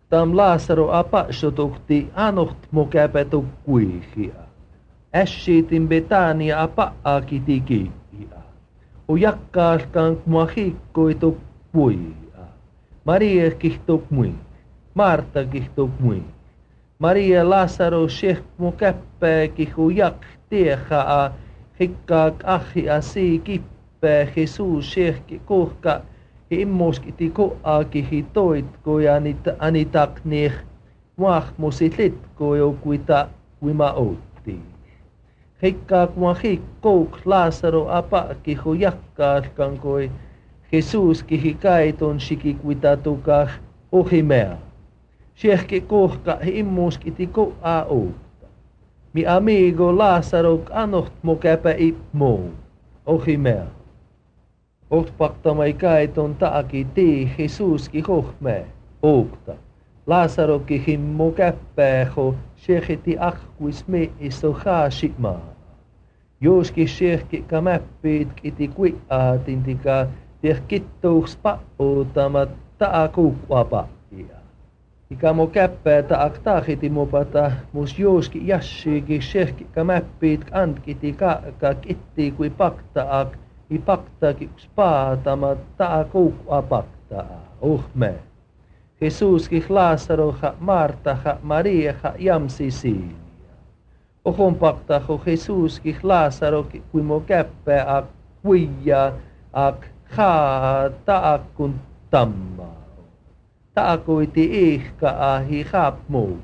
Tam Laasaro apashotukti anoht mokäpetu kuihia. Äshitin Betania apaakitikia. O jakkaaskaan muahikkoitu puia. Maria kihtuk mui. Marta kihtuk mui. Maria Laasaro shehmu käppääkihu jak tiehaa. Hikkaak ahi asi kippää Jesus shehki kohka. Immoskiti koakihi toitko ja anitaknih. Muahmusit litko jo kuima outti. Hikkaak muahikkouk Laasaro apakihu jakkaaskaan Jesus kihi kaiton shikikuitatukah ohimea. Shehki kohka immoskiti koa outta. Mi amigo Laasaro anoht mokäpä ipmou. Ohimea. Ohtpaktamai kaiton taaki tii Jesuski hohme oukta. Laasaro kihin mokäppääho shehiti ahkuis me iso haashimaa. Joski shehki kamäppiit kiti kuiaatintika tehkittouks pa'otamat taakukvapahtia. Ika mokäppää taak tahiti mopata mus joski jassiiki shehki kamäppiit antkiti kaaka kitti kui paktaak. I paktakin spaatama taa koukua paktaa, ohme. Jesuskin Laasaroha, Martaha, Mariaha, jamsisiinia. Ohon paktaho Jesuskin Laasarokin kuin mo käppää ak kuija ak haa taakun tammaa. Taakoiti ihka ahi hapmuu.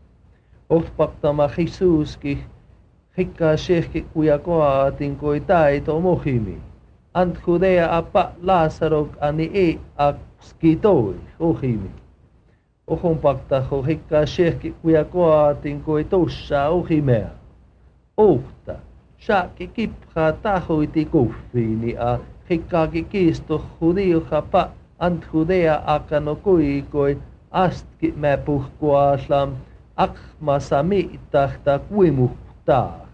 Ohpaktama Jesuskin hikkaa shehki kuja koatin koi taito mohimi. Antjudea apa Laasarok ani ei akskitoi ohimi. Ohon paktaho hikkaa shehki kuja koatin koi tossa ohimea. Ohta, shaki kiphaa tahoiti kuffiini a hikkaaki kiisto hudiuha pa antjudea akano kuikoi astki mä puhkoaslam akmasa miittahta kuimuhtaa.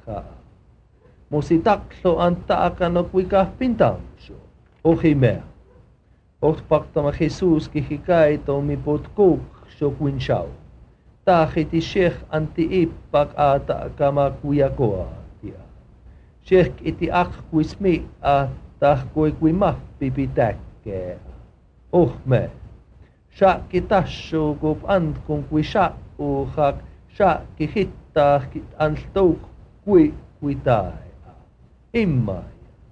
Musi takso antaa akano kuika pintamso. Ohimea. Ohtpaktama Jesuski hikaito mi pot koukso kuin shau. Tahiti shech anti ippak aata akama kuja koatia. Shech iti akkuis mi a tahkoi kui mappi pitäkkää. Ohme. Shakki tassu kup antkun kui shauhak. Shakki hittaahki anstouk kui tae. Immai.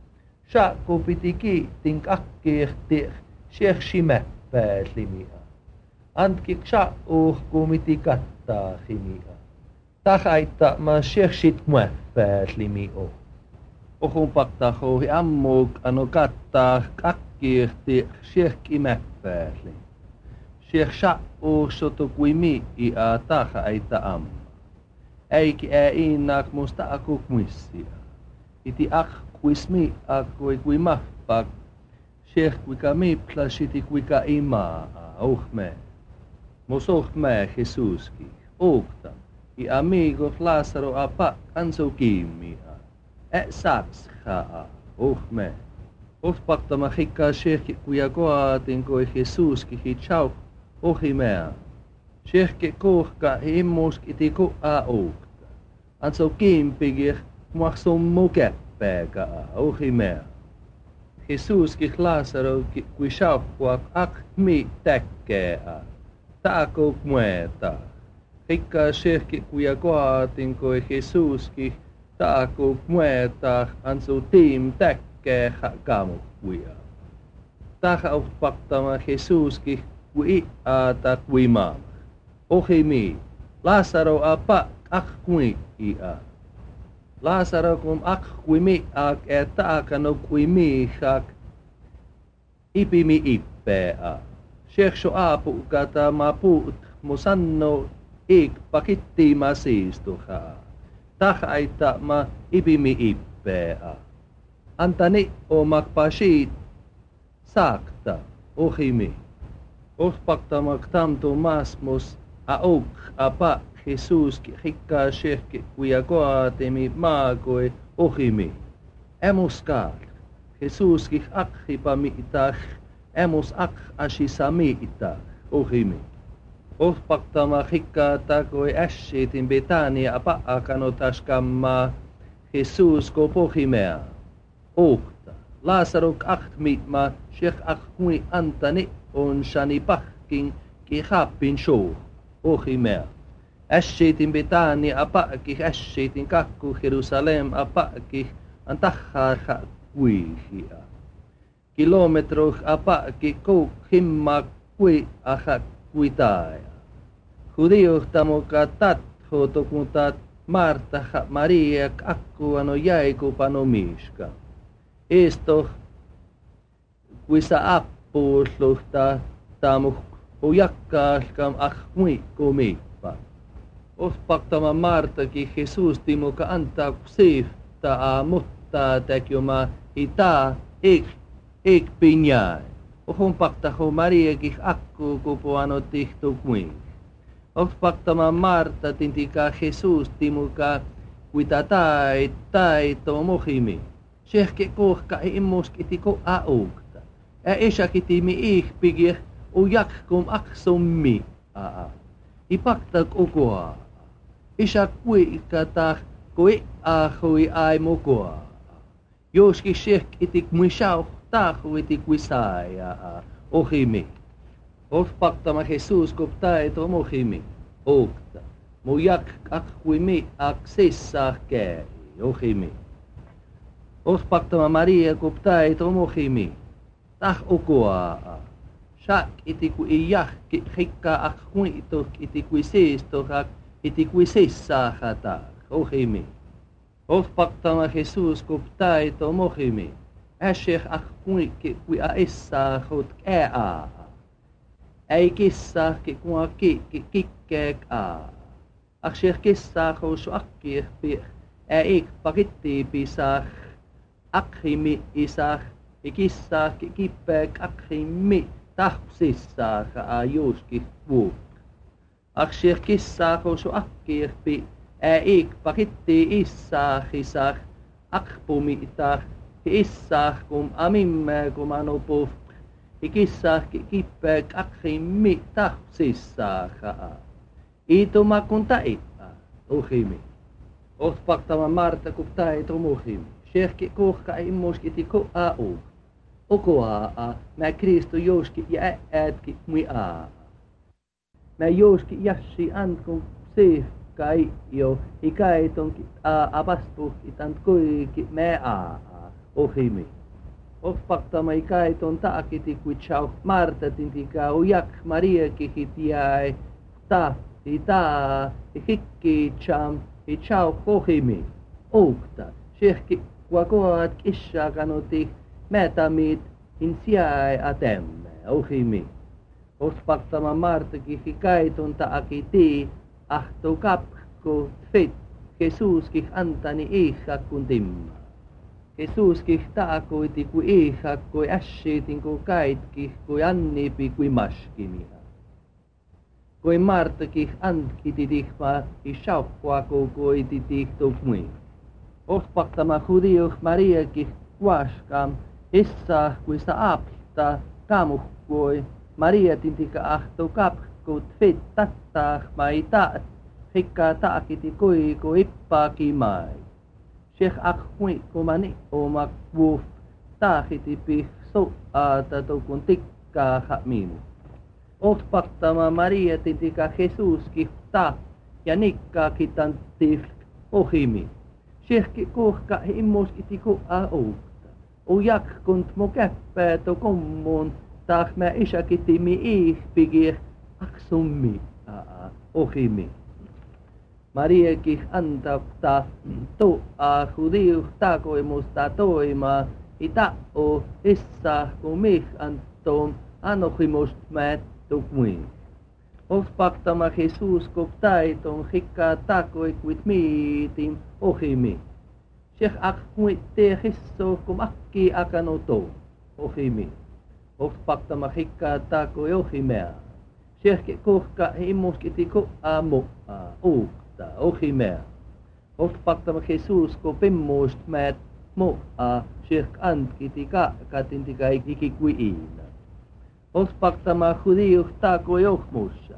Shakko piti kiittin kakkeehti shekshimä-pääslimia. Antkik shakko miti kattaahimia. Tahaitta ma shekshit mä-pääslimio. Ohon paktahohi ammuk ano kattaa kakkeehti shekimä-pääslim. Shek shakko soto kui mii a tahaitta amma. Äiki innak musta akuk missia. Iti akkuismi akkoi kui mahpak. Sheh kuika miplashiti kuika imaa. Ohme. Mos ohme Jesuski. Okta. I amigo Laasaro apa anso kimmia. Sakshaa. Ohme. Ohpaktama hikkaa shehki kuja koatin koi Jesuski hitchau. Ohimea. Shehke kohka immuskiti koa okta. Anso kimpigir. Muakson mukäppääkä ohimea. Jesuski Laasaro kui shauhkuak ak mi täkkää. Taako mueta. Hikkaa shehki kuja koatin koi Jesuski taako mueta anso tiim täkkää hakamukuja. Taha ohpaktama Jesuski kui aata kui maama. Ohimi. Laasaro apa ak kui ia. Laasaro kun ak kui mi ak taakano kui mi hak ipimi ippää. Sheksho aapu kata ma puut musanno ik pakitti ma siistuha. Tahaita ma ipimi ippää. Antani omak pashit sakta ohimi. Ohpaktamak tamto masmus auk apa Jesus hikkaa shehki kuja koatemi maakoi ohimi. Emuskaal. Jesuski akhipa miitah. Emus ak ashisa miitah ohimi. Ohpaktama hikata koi äshitin Betania apa akanotaskamma Jesus ko pohimea. Okta. Lazaruk achtmitma Sheikh akhui antani on shani pahking ki happin show. Ohimea. Äshitin Betania apa ki äshitin kakku Jerusalem apa ki antahha kuihia. Kilometro apa ki ko himma kui aha kuitaya. Judíos tamokatat hotokuntat Marta Maria akku ano jäiku panomiska. Esto kuisa appuusluhta tamu ujakkaalkam ahmui kumiippa. Ospaktama Marta ki Jesus timuka antaa siifta mutta tekjoma ita ik pinjai. Ohunpaktahu Maria ki akku kupuano tihtu kuin. Ospaktama Marta tintika Jesus timuka kuita tai tomohimi. Shehke kohka immusk itiko aukta. Esakitimi ihpigir ujakkum aksummi ipaktak ukoa. Isak kuikata kui ahui ai mukoa. Joski shek itik muishau tahu itik wisaya ohimi. Ospaktama Jesus koptai tomohimi. Okta. Mujak akkuimi aksissa käi. Ohimi. Ospaktama Maria koptai tomohimi. Tah ukoa. Shak itiku iyah hikka akkuitok itikui seistok itikui sissa hata. Ohimi. Ospaktama Jesus koptai tomohimi. Äshek akkui kui aissa hot ää. Ei kissa ki kun kikkek Aksher kissa hos akkir pi ik pakitti pisah akhimi isah ikissa kippek akhimi tahsissa ajuski vu. Aksher kissa hos akkir pi ik pakitti isah isah akpumi itah issah kum amimme kum anupu ikissah kippek akhimi tahsissa ituma kun taita uhimi. Ospaktama Marta kun taita muhimi. Shehki kohka immuski tiko au. Okoa mä Kristo joski ja äätki mui Mä joski jassi antkun sihkai jo ikaitonki apaspu itant kuiki mä ohimi. Ospaktama ikaiton taakiti kui chau Marta tintika ujak Maria kihitiai ta ita hikki cham chau ohimi. Okta. Shehki kuakoat kissa kanuti mätamit insiai atemme ohimi. Ospaktama Marta kihikaiton taakiti ahto kapko tfit Jesus kih antani ihakun timma. Jesus kih taakoiti kui ihak kui äshitin kui kaikki kui annipi kui maskimia. Kui Marta kih antkiti tihma ishaukkua kui titihtu mui. Ospaktama Judíos Maria kih kuaskam issa kui sa apta kamuhkui Maria tintika ahto kapko tfit tattah maita hikka taakiti kui ippa kimai. Sheikh akhui kumani omak wuf tahiti pih so atatokun tikka hakmimu. Ospaktama Maria tintika Jesus kihta ja nikka kitan tif ohimi. Sheikh kohka immus itiku aukta. Ujak kunt mo käppää to kommun tah mä isakitimi ihpigir aksummi ohimi. Maria kih antapta to Judíos takoimusta toima ita o issa kumih antom anohimust mät tukmui. Ospaktama Jesus koptaiton hikka takoi kuit miitim ohimi. Sheikh akmuit te hisso kum akki akanoto ohimi. Ospaktama hikka takoi ohimea. Sheikh kohka immuskitiko amo ohimea. Ospaktama Jesus ko pimmuust mät Sheikh antkitika katintika ikikuiina. Ospaktama Judíos takoi ohmussa.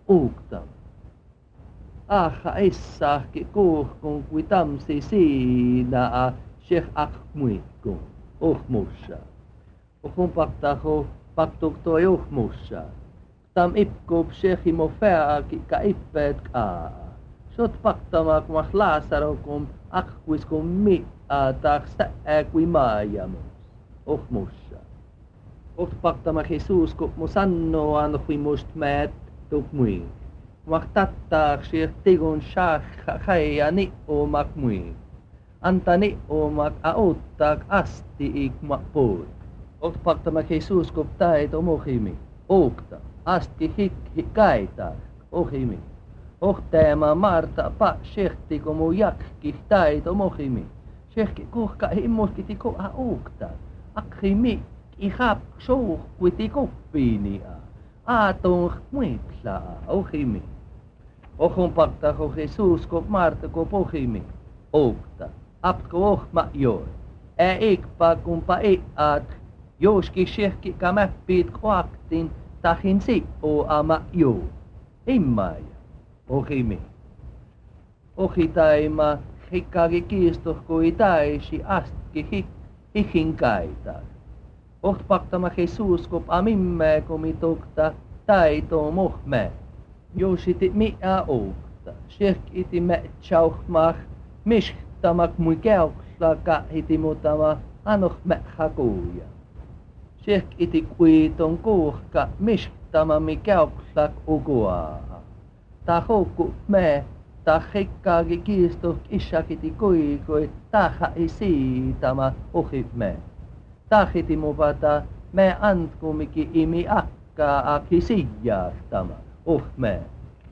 uuktam. Aha issahki kuuhkun kui tamsi siinä a sheikh akmuikun uhmussa. Uhun paktahu paktuk toi uhmussa. Tam ipkup sheikhimo fääki ka ippeet kaa. Shot paktama kumah Laasarokum akkuiskum mi'a taaksta kui maajamus. Uhmussa. Paktama Jesus kup mu sannoan hui must määt tukmuin. Mahtattaa sheikh tigun shakha ni omak muin. Anta ni omak auttak asti ikma pood. Paktama Jesus kup tait omohimi. Oukta asti hikkaita ohimi. Teema Marta pa shehti komu jakki tait omohimi. Shehki kuhka himmuskiti ko aukta. Akhimi ihap shouh kuiti koppiinia. Aatong muipla ohimi. Ohon paktaho Jesus ko Marta ko pohimi. Oukta. Aptko ohma joi. Ikpa kumpa iat. Joski shehki kamäppiit koaktin tahin si o ama jo. Immaja. Ohimi. Ohitaima hikkagi kiistoh kui taisi astki hihinkaita. Paktama Jesus kop amimme komitokta taito mohme. Jositi mi'a oukta. Shek iti me chauhmah mishtamak mui käuksaka iti mutama anoh me hakuja. Shek iti kuiton kuuhka mishtama mi käuksak uguaa. Ta hokku me ta hikkagi kiistoh ishakiti kuikoi taha isiitama ohimme. Tahiti muvata me antkumiki imi akka akisijahtama ohme.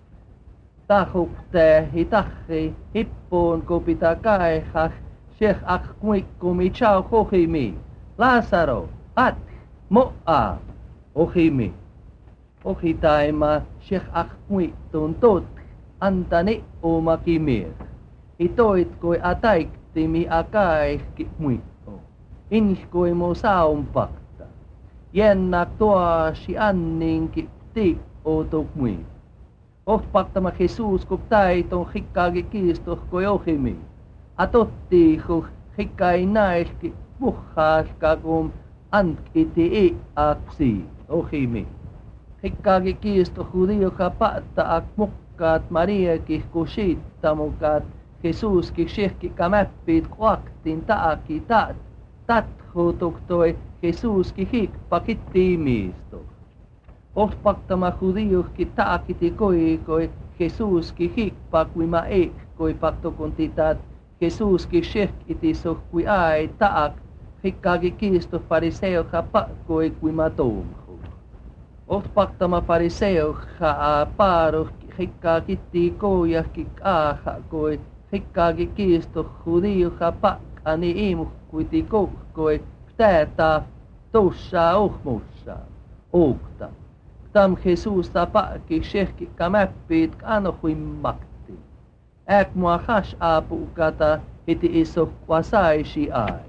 Tahukte hitahi hippuun kupita kaihah sheikh akmuikkumi chau hohimi. Laasaro at mo'a ohimi. Ohitaima sheikh akmuittun tot antani omakimir. Itoit koi ataiktimi akaihki muitto. Inhkoi mo saumpakta. Jennak tuasi anninki ti otok muit. Paktama Jesus kup taiton hikkagi kiistoh koi ohimi. Atottiihu hikkai nailki muhhaaska kum antkiti aksi ohimi. Hikkagi kiistoh hudioka patta ak mukkaat Mariakih kusittamukat Jesuski shehki kamäppiit kuaktin taaki tathutuk toi Jesuski hikpakit tiimiisto. Paktama hudiohki taakiti koi Jesuski hikpakuima koi paktokunti tat Jesuski shehkiti sohkui ai taak hikkagi kiistoh fariseuha pakkoi kuima toumhu. Paktama fariseuha paaruh hikkagi koujahki aaha koi hikkagi kiistoh hudioha pakkani imuhkuiti kohkoi ptäätä tuossa uhmussa. Oukta. Tam Jesus tapaki shehki kamäppiit anohuimmakti. Mua hash apukata hiti iso kwasaisi ai.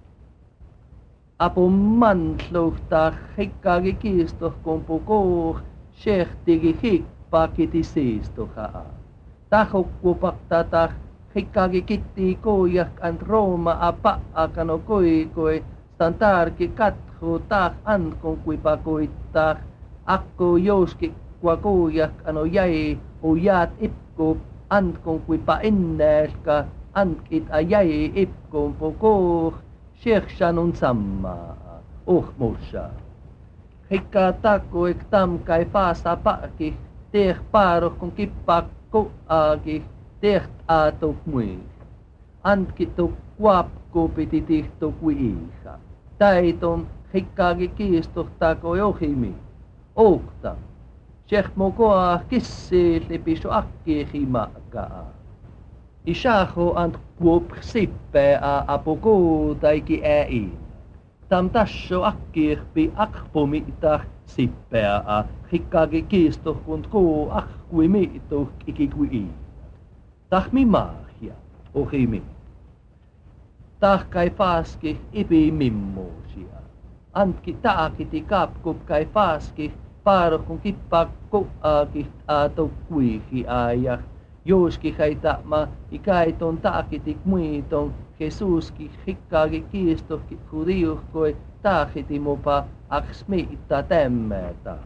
Apu mantluhta hikkagi kiistoh kumpu kouh shehtigi hikpakiti siistohaa. Tahukku paktata hikkagi kitti koujak ant Rooma apa akano koikoi stantarki kathu tah ankon kuipakoittaa. Akko jouski kua koujak ano jäi ujaat ipkup antkon kuipa enneelka antkit a jäi ipkun pokooh shekshanun sammaa uhmussa. Hikka takoik tamkai faasa paaki teeh paaroh kun kippak koaaki teeh aatuk mui. Antkituk kuapku piti tihtu kuiiha. Taiton hikkagi kiistoh takoi ohimi. Oukta. Sheikh mokoa kissi lipisu akki himakaa. Ishaho ant kuop sippe a apoko taiki äin. Tam tasso akkirpi akpomitah sippea a hikkagi kiistoh kunt kuu akkui miituh ikikui. Tahmi maahia ohimi. Tahkai faaski ipi mimmuusia. Antki taakiti kapkup kai faaski paro kun kippaa koaakin aato kuihi aja. Joskin heitä ma ikaiton taakitik muiton Jesuski hikkaakin kiistohki hudiuhkoi taakiti mupa aks miitta tämmätä.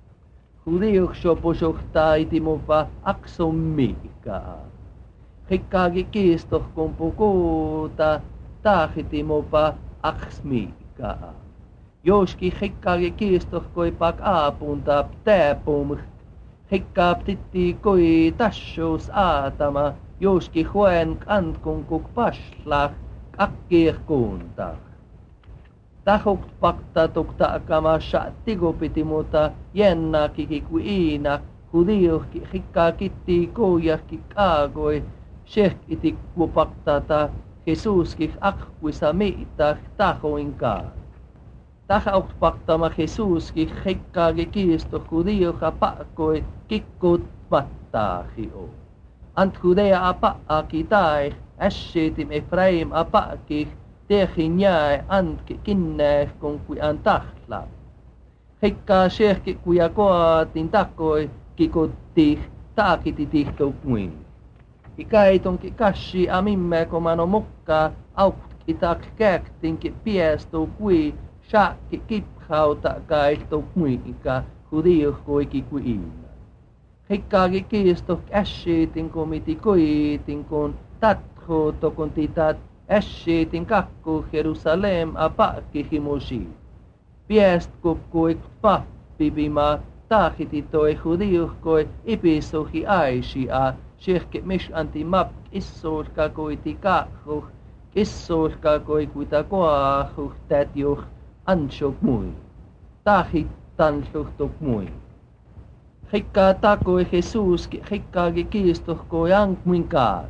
Hudiuhsopusohtaa iti mupa akson miikaa. Hikkaakin kiistohkon pukuuta taakiti mupa aks miikaa. Joskin hikkaakin kiistohkoi pak aapunta tääpumuht. Hikkaa ptitti koi tassuus aatama, joskin huen kantkun kuk paslak akkiir kuunta. Tahukt pakta tukta akamassa tigopiti muuta jennakiki kui iina, hudiuhki hikkaa kitti koujahki kaagoi, shehkiti kupaktata, Jesuski akkuisa miita tahoinkaan. Tahaukt paktama Jesuski hikkaagi kiisto hudiuha pakkoi kikkut mattaahi o. Ant hudea apaaki tai ässeetim Efraim apaaki tehin jäi antki kinnäih kun kui an tahla. Hikkaa shehki kuja koatin takoi kikutti taakiti tihto kuin. Ikaitonki kassi amimme komano mukkaa aukki tak kääktinki piesto kui shakki kiphauta kaito muika hudiuhkoiki kuina. Hikkaagi kiisto ässeetin komiti koitin kun tatho tokon titat ässeetin kakku Jerusalem apakki himosi. Piest kukkui pappipima taahiti toi hudiuhkoi ipisohi aisia shehke mish anti map issolka koiti kakhuh issolka koi kuita koahuh tätjuh ansok mui. Tahit tansuhtok mui. Hikkaa takoi Jesuski hikkaagi kiistohkoi ankmuinkaan.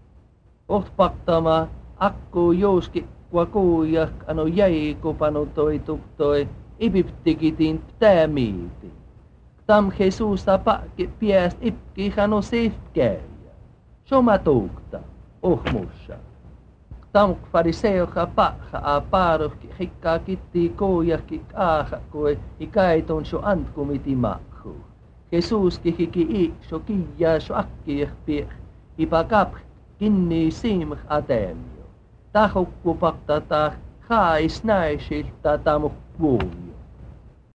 Ohtpaktama akko jouski kuakuujak ano jäi kopano toi tuktoi ipiptikitin ptäämiiti. Tam Jesus apakki piäst ipki hano sifkäjä. Soma tuukta, ohmussa. Tam fariseoha paha aparohki hikkaa kitti koujahki aahakoi ikaiton so antkumiti makhu. Jesuski hiki iikso kijää so akkieh pieh, ipakap kinni simh atemio. Tahokku paktata haais näisiltä tamuk puuja.